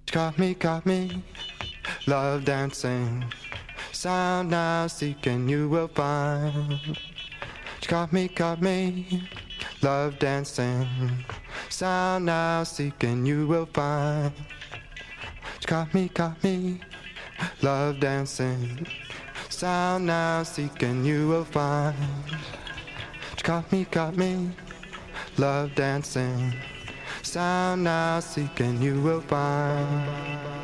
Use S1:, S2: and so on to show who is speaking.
S1: got me, love dancing. Sound now seeking you will find. Got me, love dancing. Sound now seeking you will find. Got me, love dancing. Sound now seeking you will find. Got me, love dancing. Sound now seeking you will find.